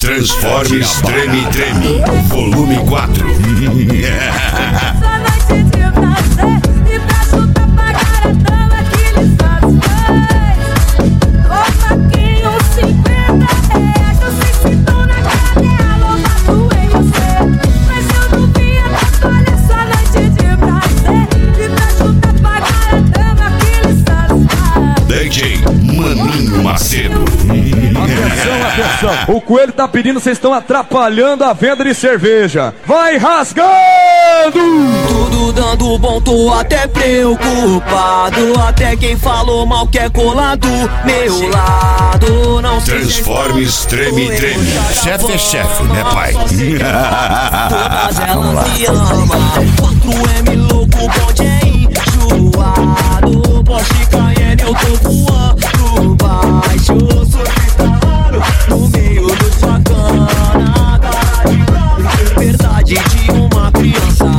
Transformes Treme Treme, volume 4. Essa noite de prazer, e pra chutar pagar a dama que lhe satisfaz. Marquinho, 50 reais, eu sei se tô na cadela ou bato em você. Mas eu não via tanto, olha essa noite de prazer, e pra chutar pagar a dama que lhe satisfaz. DJ Maninho Macedo. Atenção, o coelho tá pedindo, vocês estão atrapalhando a venda de cerveja. Vai rasgando! Tudo dando bom, tô até preocupado. Até quem falou mal quer colar do meu lado. Não sei. Transformes Treme Treme. Chefe é chefe, né, pai? Todas elas me amam. 4M louco, bonde é enjoado. Porsche Cayenne, eu tô voando baixo. Sou instalado no meio do sacana. Cara de bravo, verdade de uma criança.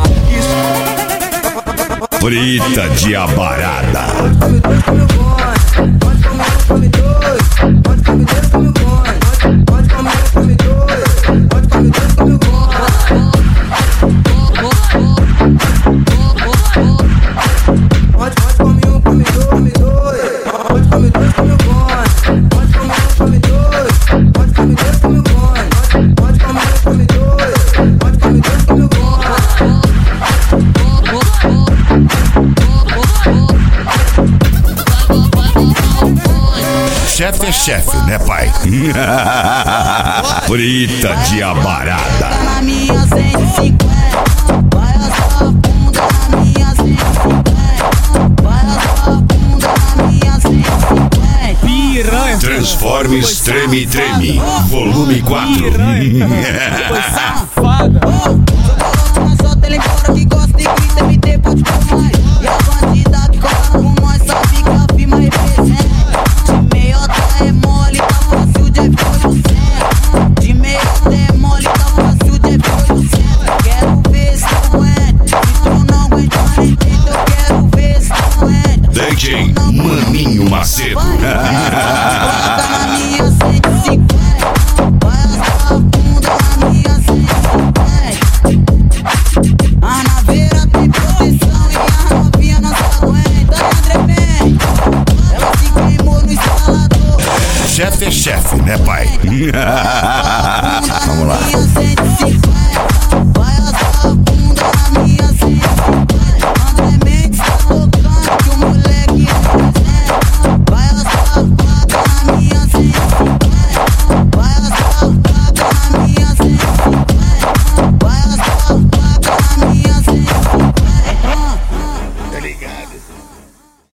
Brita de Abarada. Chefe é chefe, né, pai? Brita de Abarada. Na minha 150, vai a sua bunda na minha 150, vai a sua bunda na minha 150. Piranha. Transformes Treme Treme, volume 4. Foi safada. Só tem lá fora que gosta de grita, MT pode por mais. E a bandida que cola com nós sabe que a firma representa. De meiota é mole, tá fácil de F800. De meiota é mole, tá fácil de F800. Quero ver se tu aguenta. Se tu não aguentar nem tenta, eu quero ver se tu aguenta. DJ Maninho Macedo. Bota na minha 150, vai a sua bunda na minha 150. A naveira tem proteção e a novinha não se aguenta. André vem, ela se queimou no instalador. Chefe é chefe, né, pai? Vamos lá. Minha 150.